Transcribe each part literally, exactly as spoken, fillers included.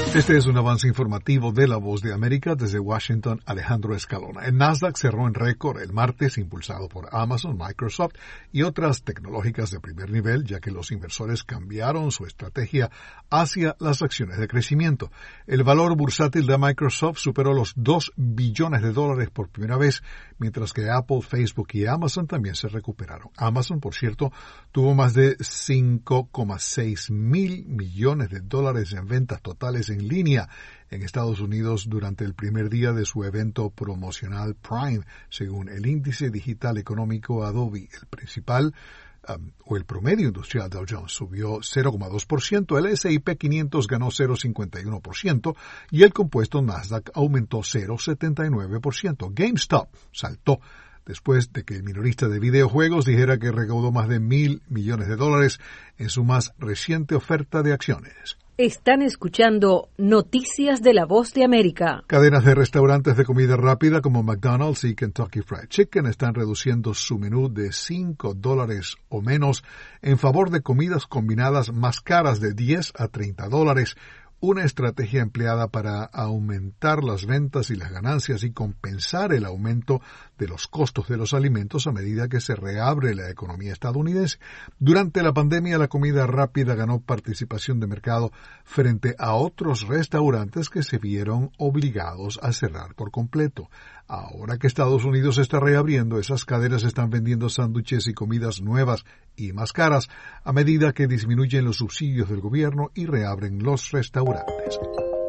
Este es un avance informativo de La Voz de América. Desde Washington, Alejandro Escalona. El Nasdaq cerró en récord el martes, impulsado por Amazon, Microsoft y otras tecnológicas de primer nivel, ya que los inversores cambiaron su estrategia hacia las acciones de crecimiento. El valor bursátil de Microsoft superó los dos billones de dólares por primera vez, mientras que Apple, Facebook y Amazon también se recuperaron. Amazon, por cierto, tuvo más de cinco coma seis mil millones de dólares en ventas totales en línea en Estados Unidos durante el primer día de su evento promocional Prime, según el índice digital económico Adobe. El principal um, o el promedio industrial Dow Jones subió cero coma dos por ciento, el ese y pe quinientos ganó cero coma cincuenta y uno por ciento y el compuesto Nasdaq aumentó cero coma setenta y nueve por ciento. GameStop saltó después de que el minorista de videojuegos dijera que recaudó más de mil millones de dólares en su más reciente oferta de acciones. Están escuchando Noticias de La Voz de América. Cadenas de restaurantes de comida rápida como McDonald's y Kentucky Fried Chicken están reduciendo su menú de cinco dólares o menos en favor de comidas combinadas más caras de diez a treinta dólares. Una estrategia empleada para aumentar las ventas y las ganancias y compensar el aumento de los costos de los alimentos a medida que se reabre la economía estadounidense. Durante la pandemia, la comida rápida ganó participación de mercado frente a otros restaurantes que se vieron obligados a cerrar por completo. Ahora que Estados Unidos está reabriendo, esas cadenas están vendiendo sándwiches y comidas nuevas y más caras a medida que disminuyen los subsidios del gobierno y reabren los restaurantes.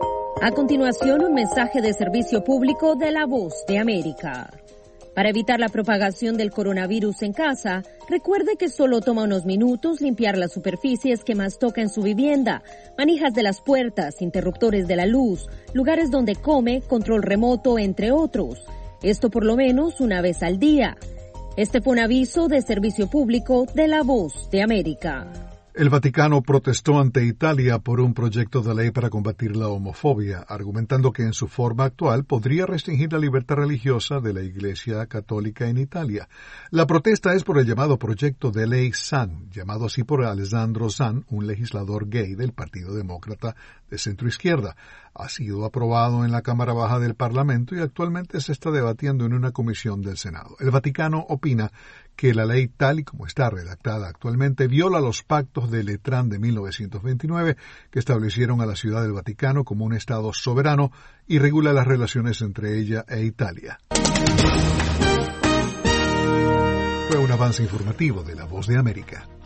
A continuación, un mensaje de servicio público de La Voz de América. Para evitar la propagación del coronavirus en casa, recuerde que solo toma unos minutos limpiar las superficies que más toca en su vivienda, manijas de las puertas, interruptores de la luz, lugares donde come, control remoto, entre otros. Esto por lo menos una vez al día. Este fue un aviso de servicio público de La Voz de América. El Vaticano protestó ante Italia por un proyecto de ley para combatir la homofobia, argumentando que en su forma actual podría restringir la libertad religiosa de la Iglesia Católica en Italia. La protesta es por el llamado proyecto de ley Zan, llamado así por Alessandro Zan, un legislador gay del Partido Demócrata de centroizquierda. Ha sido aprobado en la Cámara Baja del Parlamento y actualmente se está debatiendo en una comisión del Senado. El Vaticano opina que la ley tal y como está redactada actualmente viola los pactos de Letrán de mil novecientos veintinueve que establecieron a la Ciudad del Vaticano como un Estado soberano y regula las relaciones entre ella e Italia. Fue un avance informativo de La Voz de América.